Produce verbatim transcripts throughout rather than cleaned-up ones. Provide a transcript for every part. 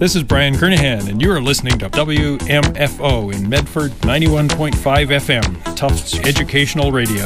This is Brian Kernahan, and you are listening to W M F O in Medford, ninety-one point five F M, Tufts Educational Radio.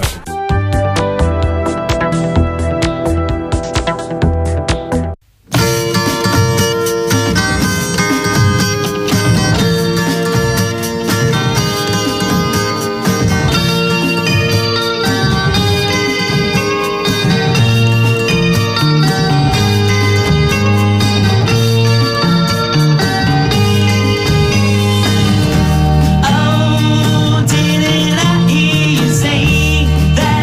Oh, didn't I hear you say that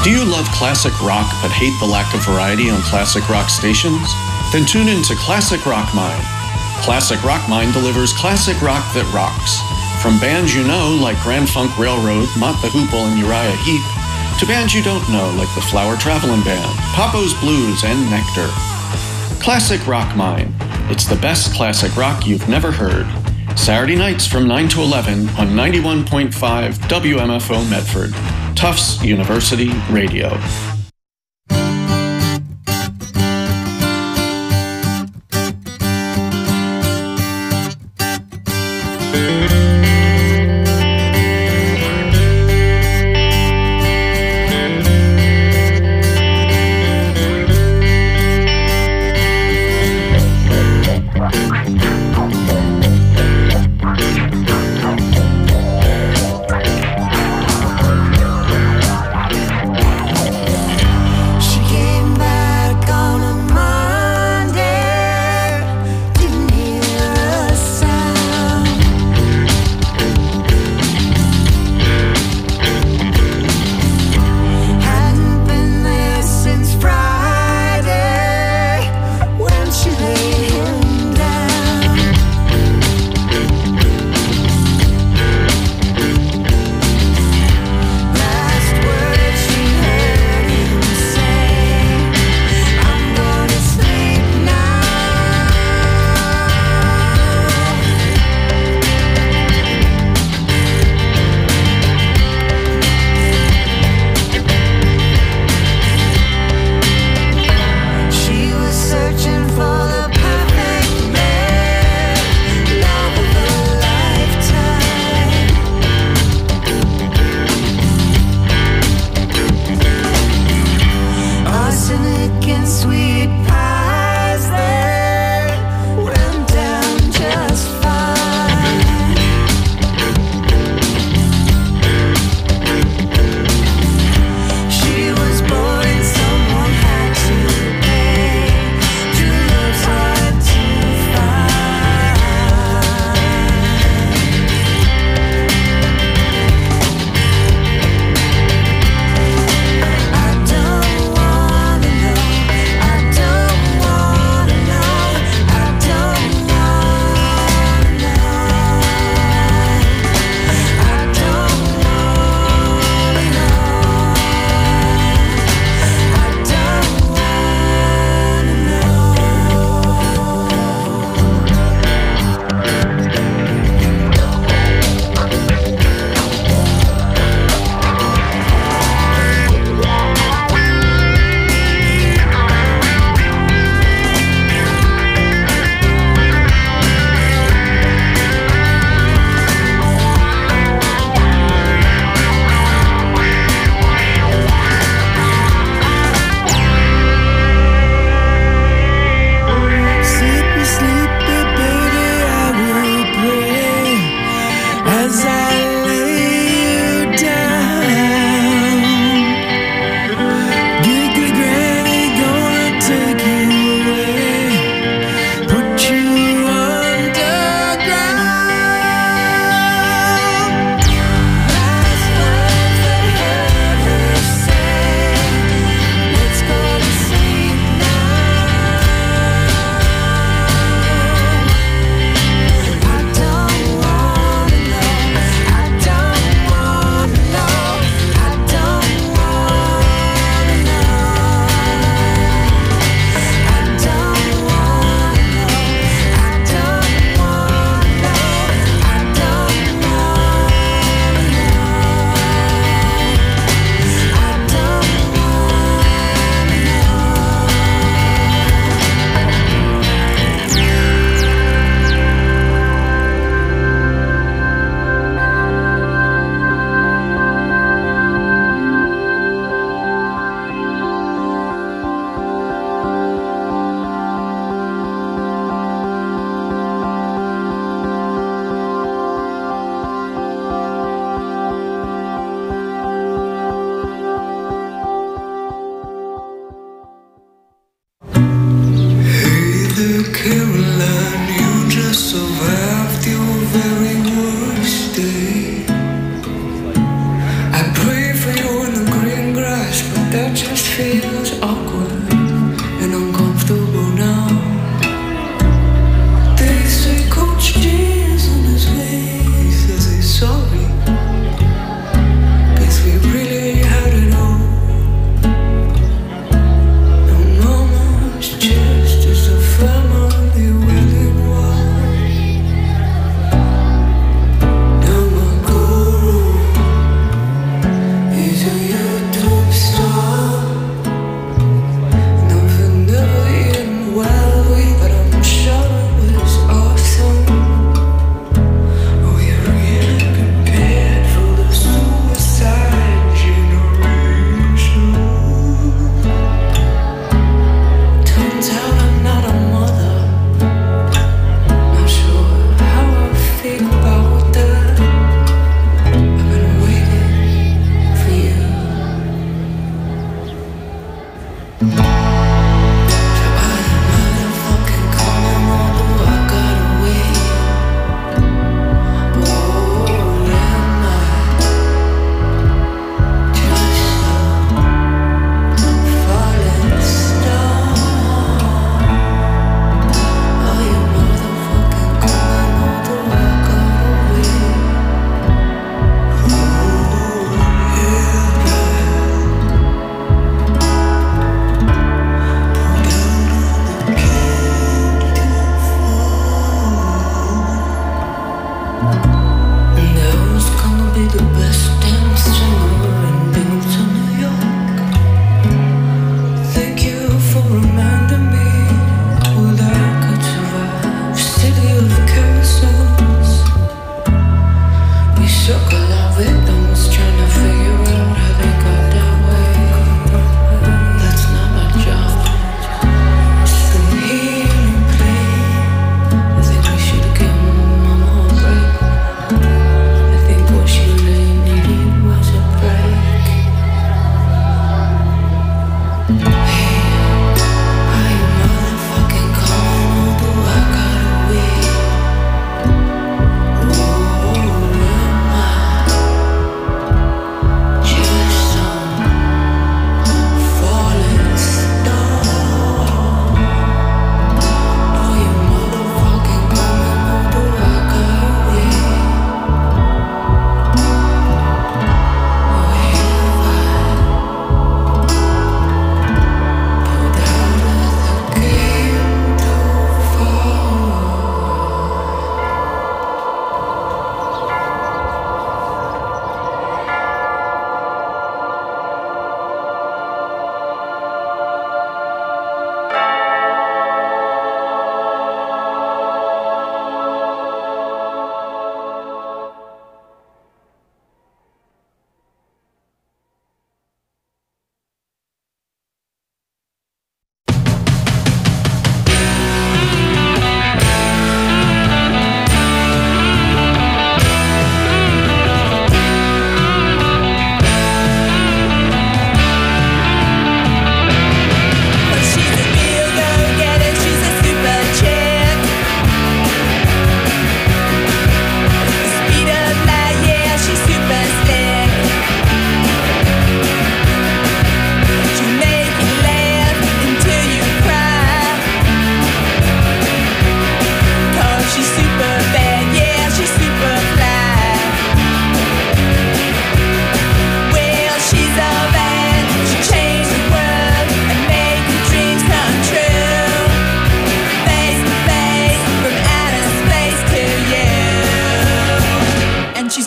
Do you love classic rock but hate the lack of variety on classic rock stations? Then tune in to Classic Rock Mine. Classic Rock Mine delivers classic rock that rocks. From bands you know like Grand Funk Railroad, Mott the Hoople, and Uriah Heep, to bands you don't know like the Flower Traveling Band, Papo's Blues, and Nectar. Classic Rock Mine. It's the best classic rock you've never heard. Saturday nights from nine to eleven on ninety-one point five W M F O Medford. Tufts University Radio.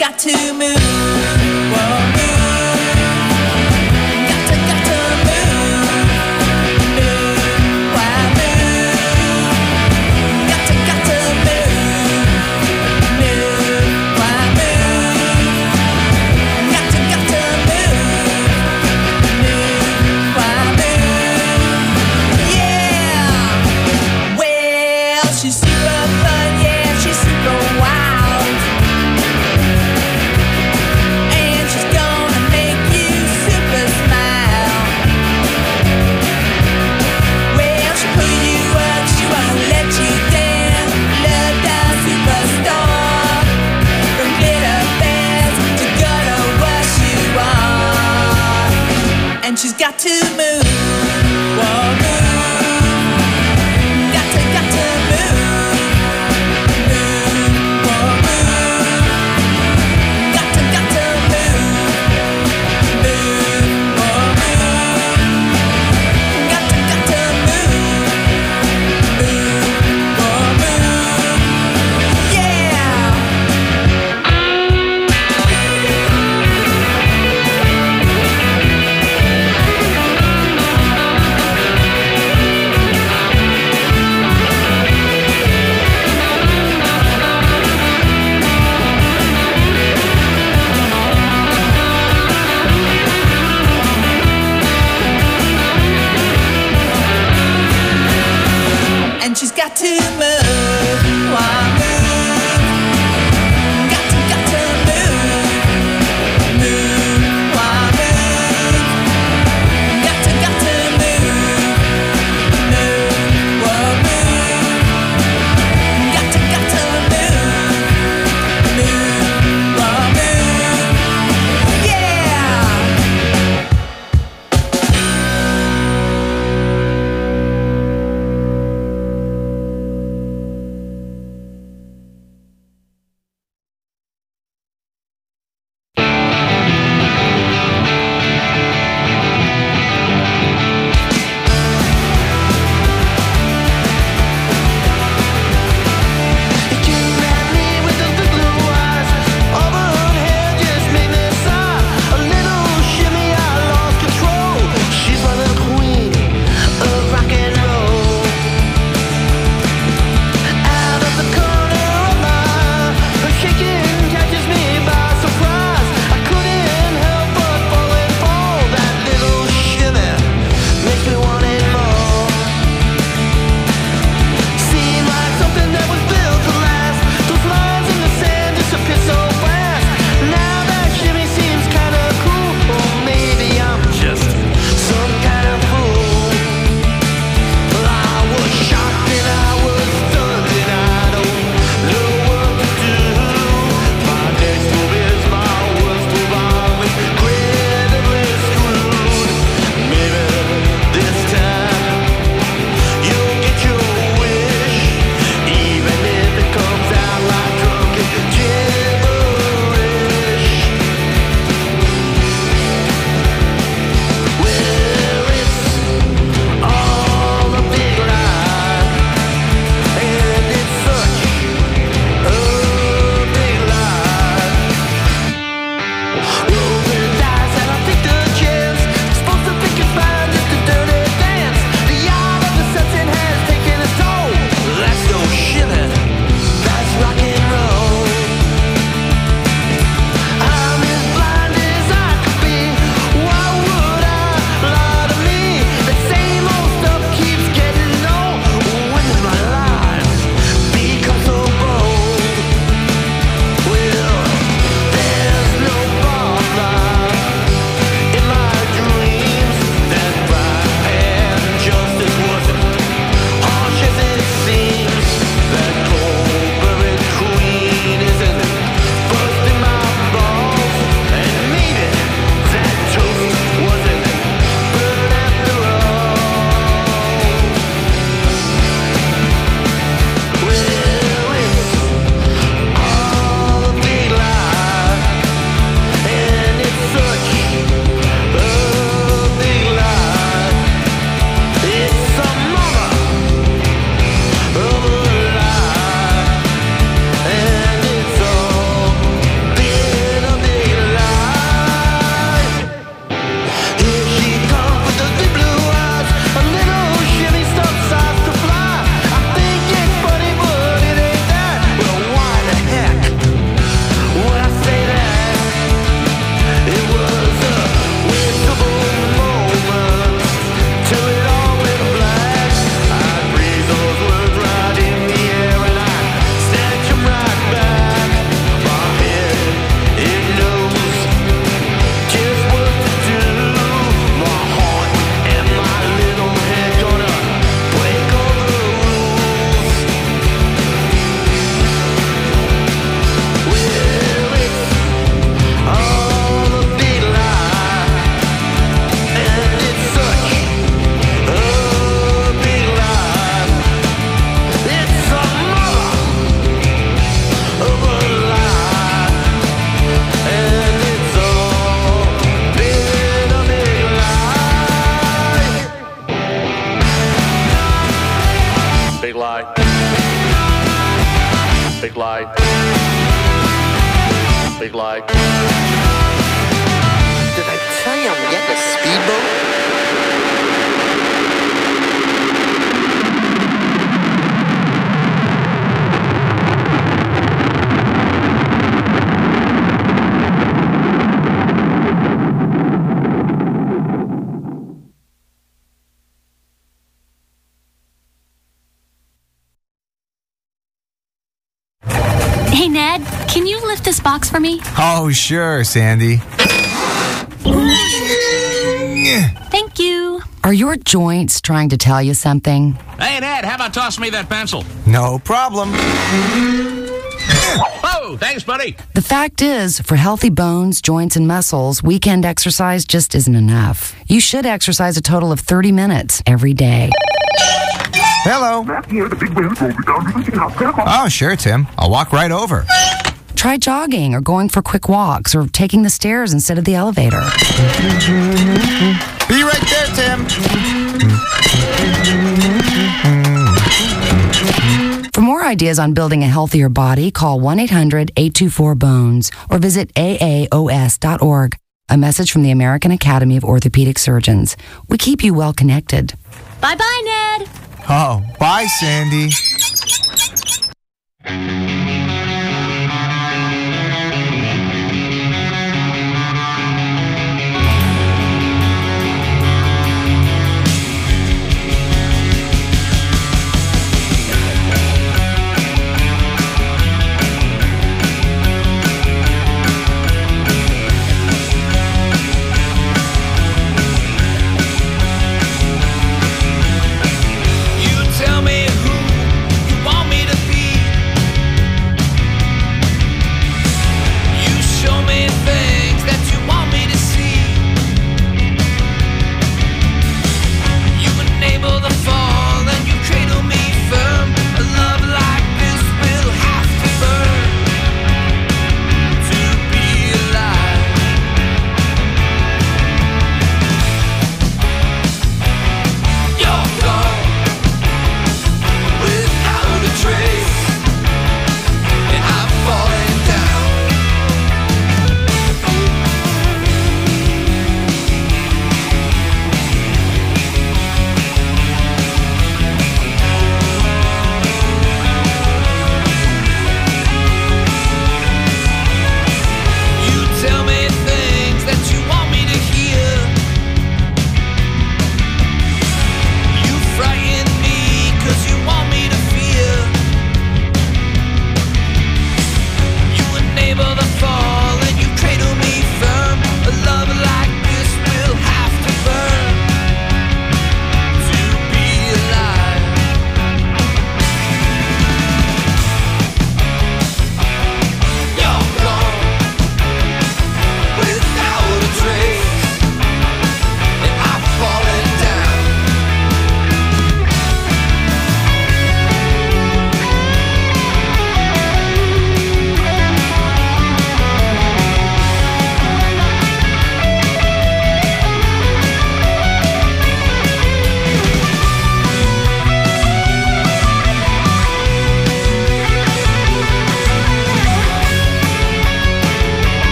got to move. Whoa, move. Got to, got to move. Move. Why move? Got to, got to move. Move. Why move? Got to, got to move. Move. Why move? Yeah. Well, she's super fun, yeah, she's super wild. And she's gonna make you super smile. Well, she'll pull you up, she won't let you down. Love down superstar. From glitter bands to gonna wash you on. And she's got to move. Whoa, move. Got to, got to move. Move. Whoa, move. Got to, got to move. Move. Whoa, move. Got to, got to move. Move. Whoa, move. Yeah. music like. Did I tell you I'm getting a speedboat? Hey, Ned, can you lift this box for me? Oh, sure, Sandy. Thank you. Are your joints trying to tell you something? Hey, Ned, how about tossing me that pencil? No problem. Oh, thanks, buddy. The fact is, for healthy bones, joints, and muscles, weekend exercise just isn't enough. You should exercise a total of thirty minutes every day. Hello. Oh, sure, Tim. I'll walk right over. Try jogging or going for quick walks or taking the stairs instead of the elevator. Be right there, Tim. For more ideas on building a healthier body, call one eight hundred eight two four bones or visit A A O S dot org. A message from the American Academy of Orthopedic Surgeons. We keep you well connected. Bye-bye, Ned. Oh, bye, Sandy. You tell me who you want me to be.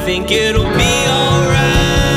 think it'll be alright.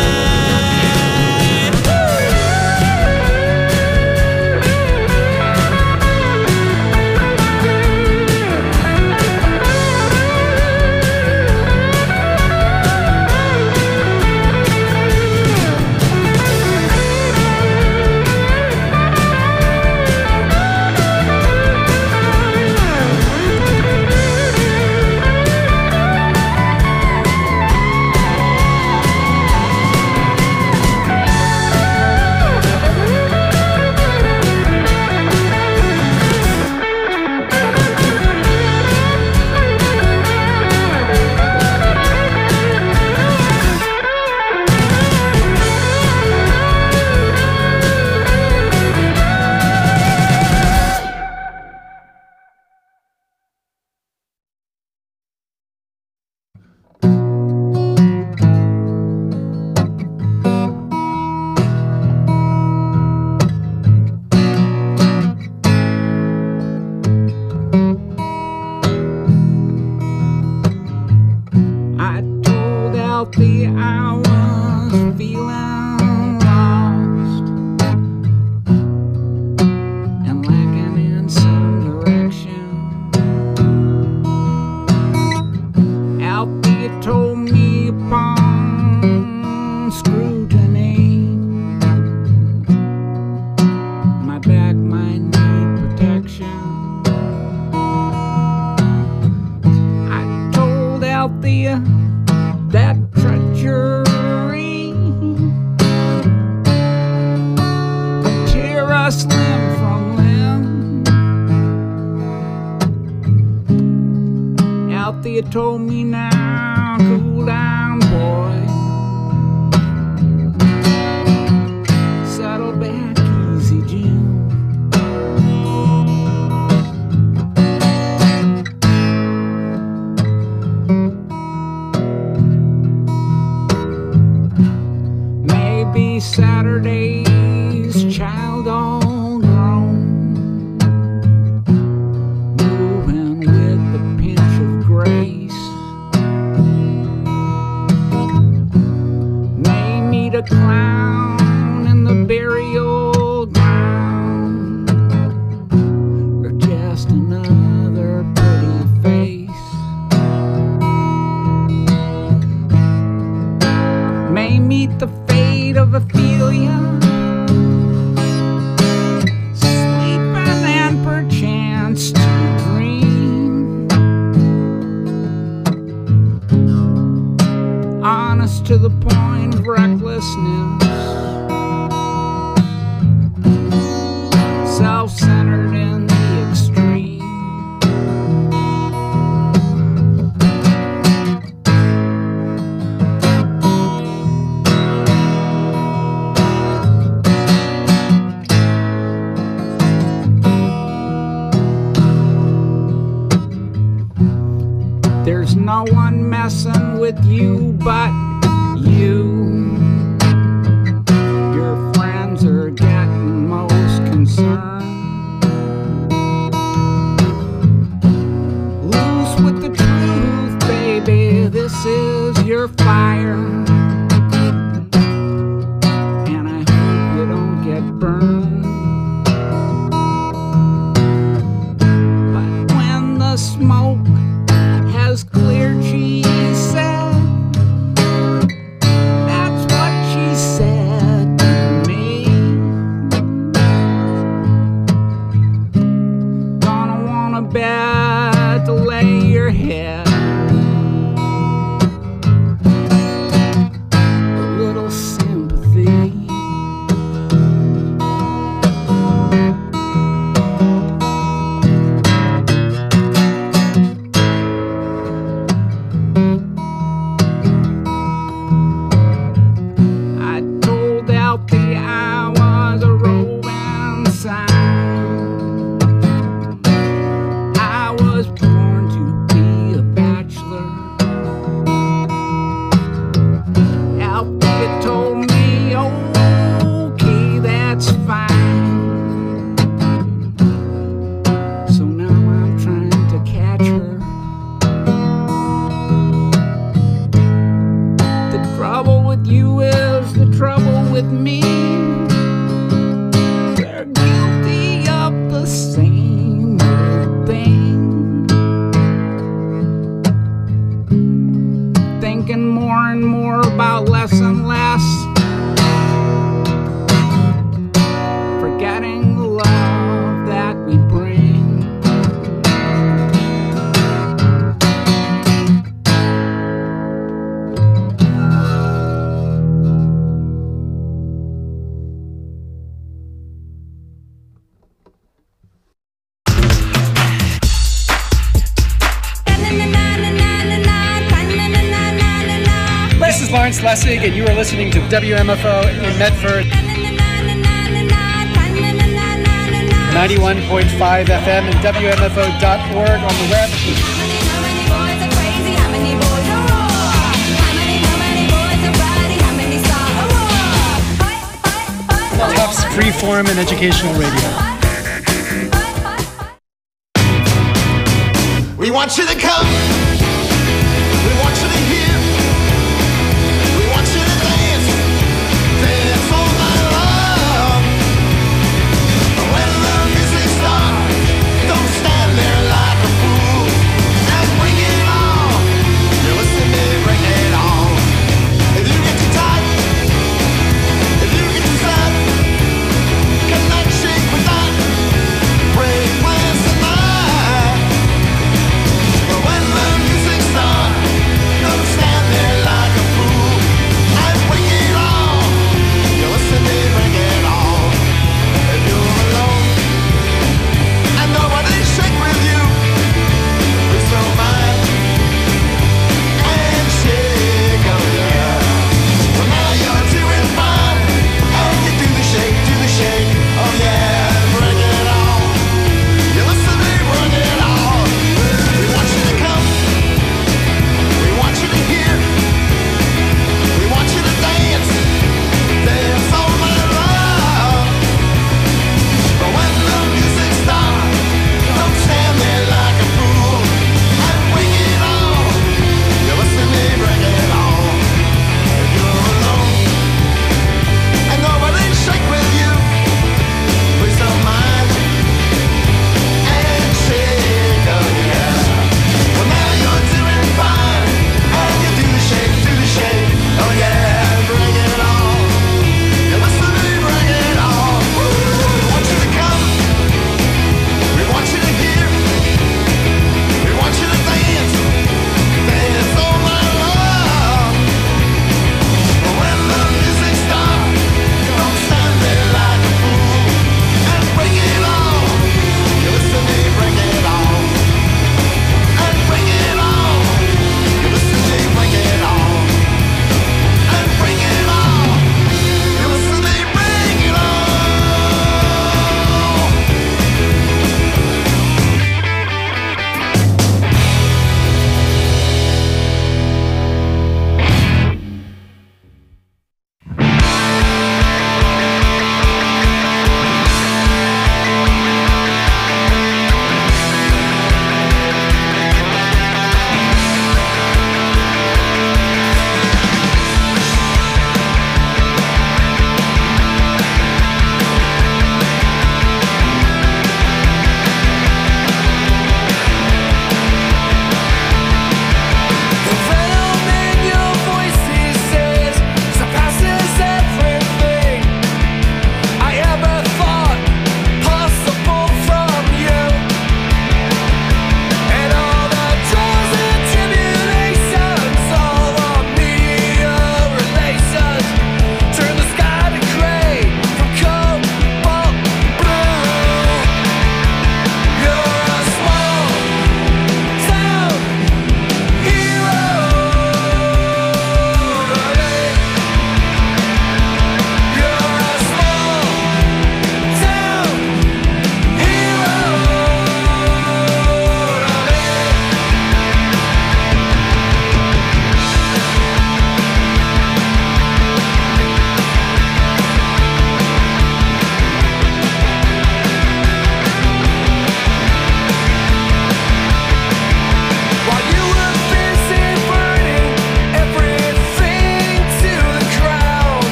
Told me now, cool down, boy. Settle back, easy, Jim. Maybe Saturday's child all grown, moving with the pinch of grace. A clown in the burial ground, or just another pretty face. May meet the fate of Ophelia, sleeping and perchance to dream, honest to the point of recklessness, self-centered in the extreme. There's no one messing with you but you. Your friends are getting most concerned. Loose with the truth, baby, this is your fire, and I hope you don't get burned. But when the smoke has cleared, she said, bed to lay your head. thinking more and more about less and less. Forgetting the love that we bring. This is Lawrence Lessig, and you are listening to W M F O in Medford. ninety-one point five F M and W M F O dot org on the web. Tufts Freeform and Educational Radio. We want you to come. We want you to hear. We want you to dance. Dance all night long. When the music starts, don't stand there like a fool. And bring it on. You listen to me, bring it on. If you get too tight, if you get too sad, cannot shake with that. Break plans tonight. When the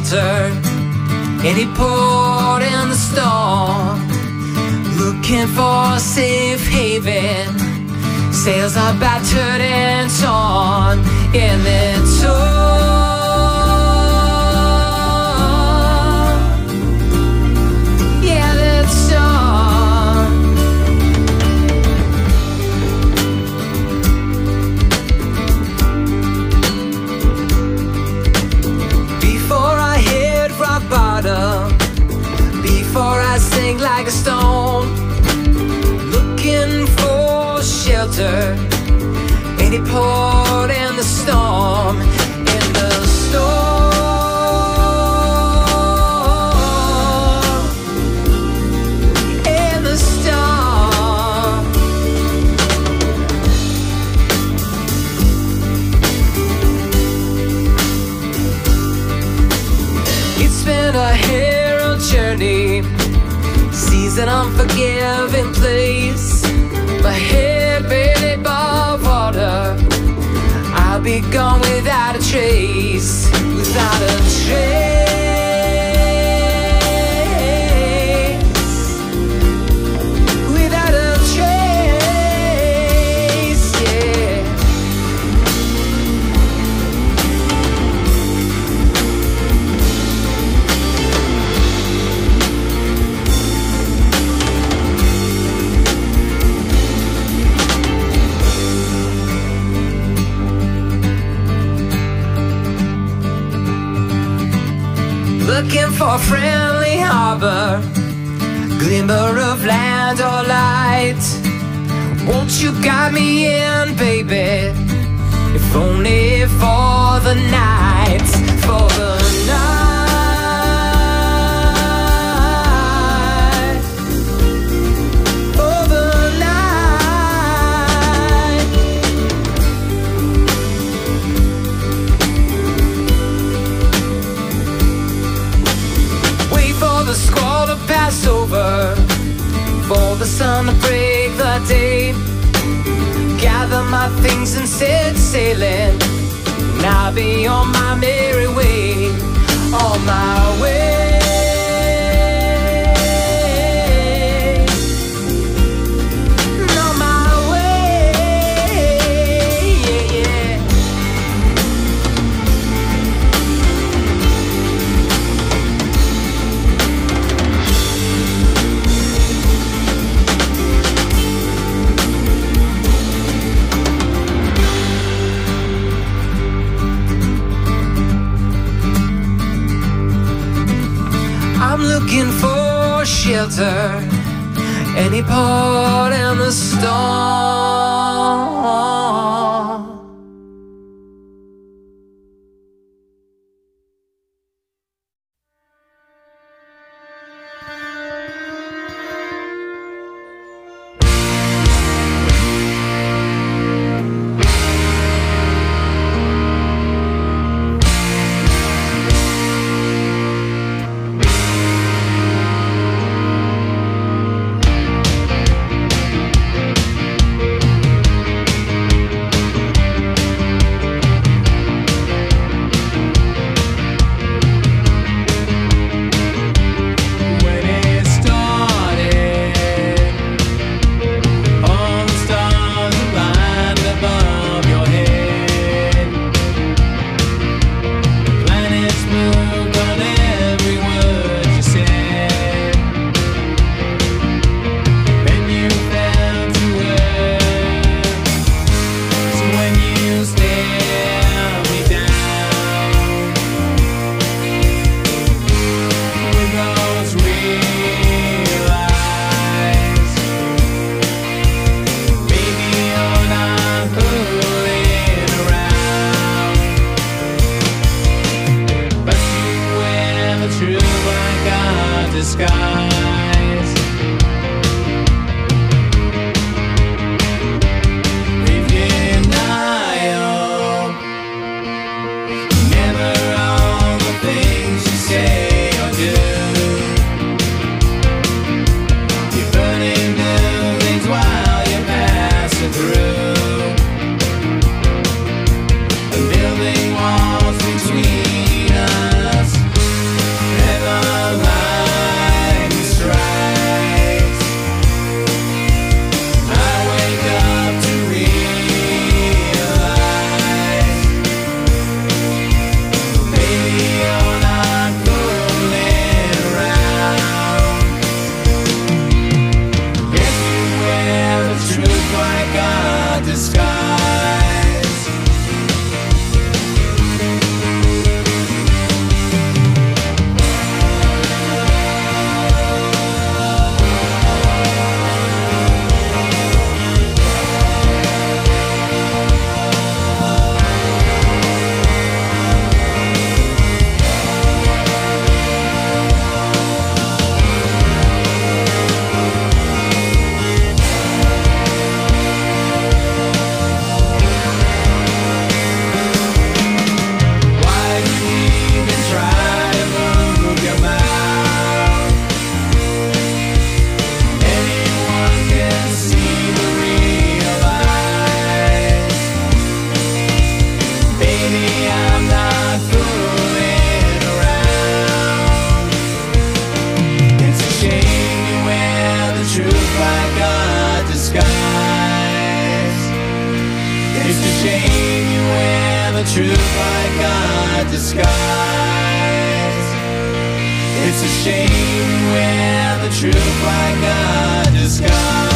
shelter, any port in the storm, looking for a safe haven. Sails are battered and torn in the storm. Yeah, that storm. Before I hit rock bottom, before I sink like a stone, looking for shelter, any port in the storm, in the storm, in the storm. It's been a hero journey, seas an unforgiving place. My head barely above water, I'll be gone without a trace, without a trace, without a trace, yeah. Looking for a friendly harbor, glimmer of land or light. Won't you guide me in, baby? If only for the night, for the night, for the night. Wait for the squall to pass over, for the sun to break the day. Gather my things and set sailing, and I'll be on my merry way, on my way. On my way, yeah, yeah. I'm looking for shelter, any port in the storm. truth like a disguise. It's a shame when the truth like a disguise.